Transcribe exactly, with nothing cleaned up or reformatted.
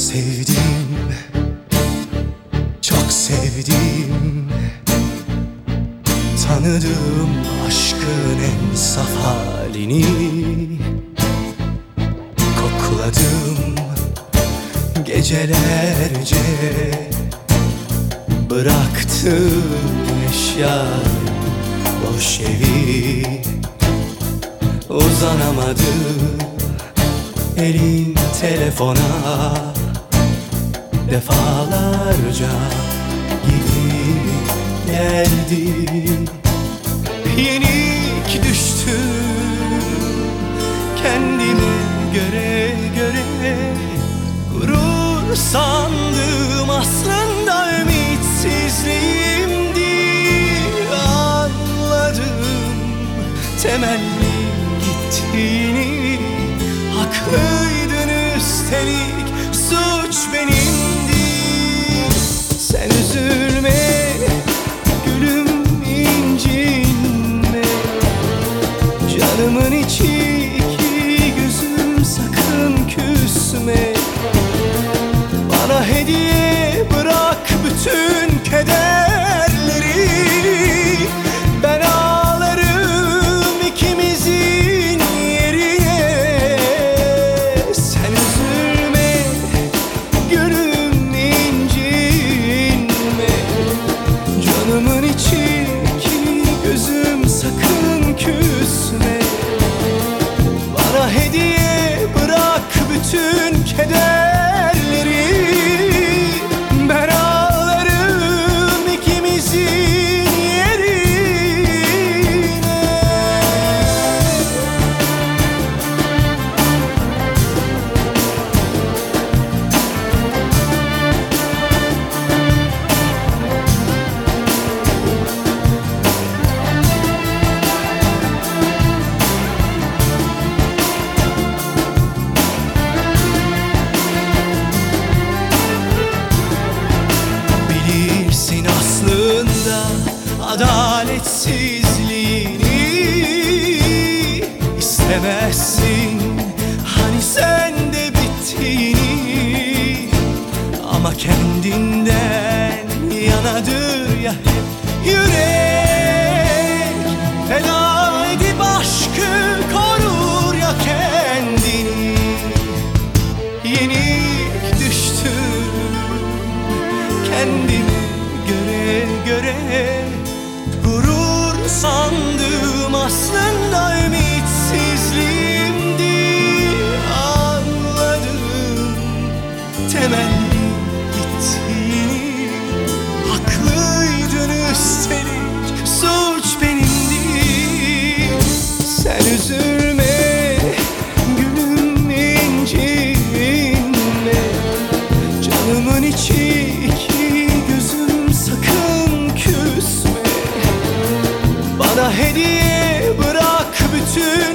sevdim, çok sevdim. Tanıdım aşkın en saf halini, kokladım gecelerce. Bıraktım eşya boş evi, uzanamadım elin telefona. Defalarca gidip geldi, yenik düştüm kendime göre göre. Gurur sandım aslında ümitsizliğimdi. Anladım temelli gittiğini, haklıydın üstelik suç benimdi. Sen üzülme gülüm, incinme, canımın içi iki gözüm sakın küsme. Bana hediye bırak bütün kederleri, ben ağlarım ikimizin yerine. Sen üzülme gülüm, incinme, canımın içi iki gözüm sakın küsme. Bana hediye bırak bütün kederleri, ben ağlarım ikimizin yerine. Bilirsin aslında adaletsizliğini, istemezsin hani sen de bittiğini. Ama kendinden yanadır ya hep yürek, feda edip aşkı korur ya kendini. Yenik düştüm kendime göre göre. Gurur sandım aslında ümitsizliğimdi. Anladım temelli gittiğini, haklıydın üstelik suç benimdi. Sen üzülme gülüm, incinme, canımın içi iki gözüm sakın küsme. Bana hediye bırak bütün